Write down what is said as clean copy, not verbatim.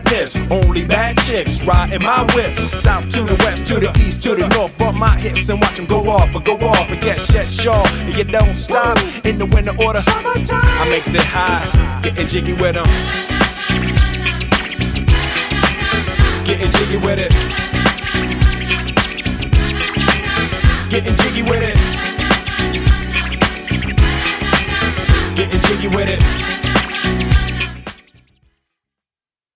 badness. Only bad chicks riding my whip. South to the west, to the east, to the north. Bump my hips and watch them go off. And get sure. And you don't stop in the winter order. Summertime. I makes it high, getting jiggy with them. Getting jiggy with it.